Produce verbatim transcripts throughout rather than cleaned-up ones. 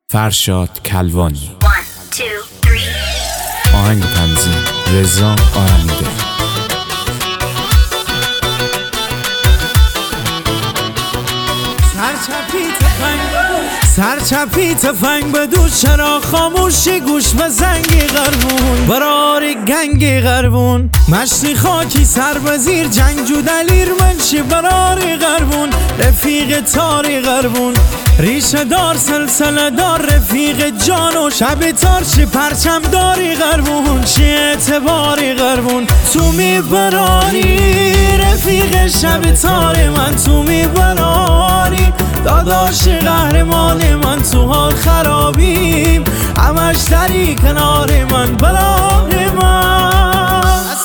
فرشاد کلوانی. آهنگ تنظیم رضا آرمیده. سرچپی تفنگ بدوش، چرا خاموشی گوش به زنگی غربون، برار گنگی غربون، مشتی خاکی سر بزیر جنگجو دلیر منشی برار غربون، رفیق تاری غربون، ریشه دار سلسله دار رفیق جان و شب تارشی پرچم داری غربون، چی اعتباری غربون، تو میبراری رفیق شب تاری من، تو میبراری داداش قهرمان من، تو حال خرابیم همش دری کنار من، برای من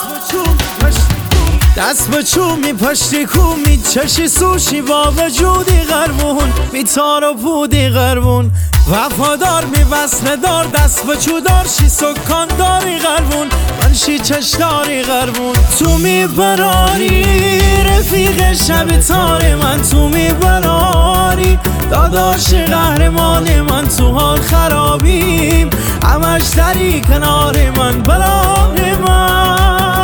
دست به چومی پشتی کومی چشی سوشی با وجودی غربون، می تار و پودی غربون، وفادار می وصله دار دست به چو دارشی سکان داری غربون، من شی چشداری غربون، تو می براری رفیق شب تار من، تو می براری داداش قهرمان من، تو حال خرابیم همش دری کنار من، برای من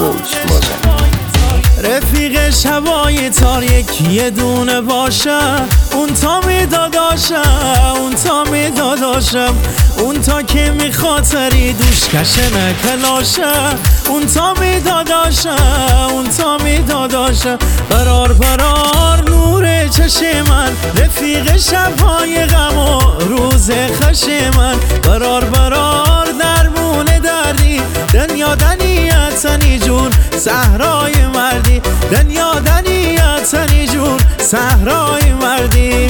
رفیق شبای تار یکی دونه باشه، اون تا می داداشم اون تا می داداشم، اون تا که می خاطری دوش کشه نکلاشه، اون تا می داداشم اون تا می داداشم، برار برار نور چشم من، رفیق شبای غم و روز خش من، برار برار درمون دردی، دنیا دنیتنی جون صحرای مردی، دنیا دنیتنی جون صحرای مردی،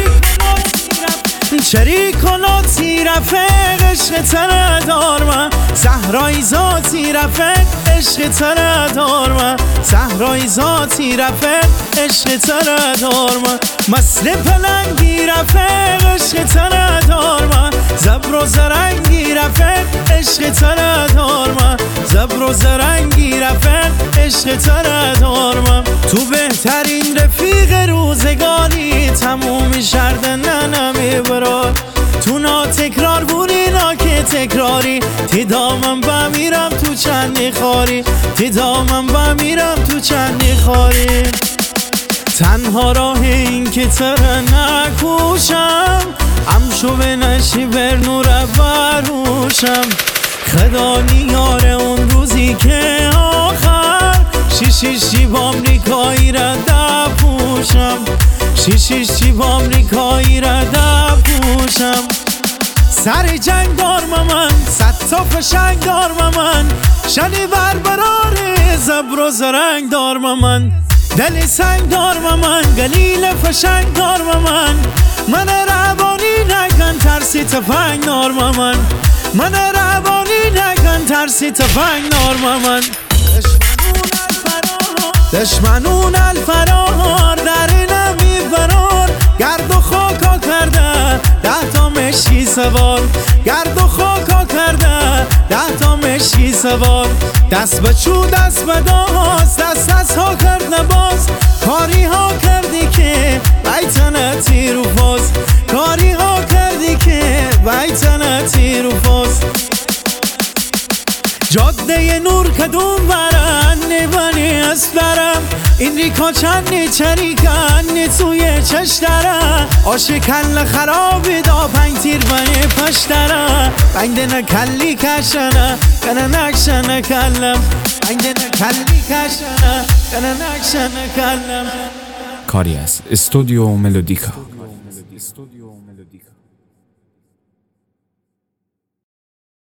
شریک و لاتی رفق عشق تره دار من، صحرای ذاتی رفق عشق تره دار من، صحرای ذاتی رفق عشق تره دار من، مثل پلنگی رفق عشق تره دار من، زبر و زرنگی رفق عشق تره دار من، زبر و زرنگی رفق عشق تره دار من، تو بهترین رفیق روزگاری تموم شرده نه نمیبرار، تو نا تکرار بونی نا که تکراری، تی دامم بمیرم تو چندی خاری، تی دامم بمیرم تو چندی خاری، تنها راه این که تره نکوشم، همشو به نشی بر نور بروشم، خدا نیاره اون روزی که آخر شیشیشی با امریکایی را دپوشم، شیشیشی با امریکایی را دپوشم، سر جنگ دار من صد تا فشنگ دار من، شنی بربرار زبر و زرنگ دار من، دل سنگ دار من، گلیل فشنگ دار من، من روانی نکن ترسی تفنگ دار من، من روانی نکن ترسی تفنگ دار من، دشمنون الفرار در نمی فرار، گرد و خاکا کرده ده تا مشکی سوار، گرد و خاکا کرده ده تا مشکی سوار، دست به چو دست به داست دست دست ها کرد نباز، کاری ها کردی که بیتنتی رو فاز، کاری ها کردی که بیتنتی رو فاز، جاده نور کدوم برن نبانی است برم، این ریکا چندی چریکن توی چش داره، آشه کل خرابی دا پنگ تیر بنی پش داره، بنده نکلی کشنه کنه نکشنه کلم، بنده نکلی کشنه کنه نکشنه کلم. کاری از استودیو ملودیکا.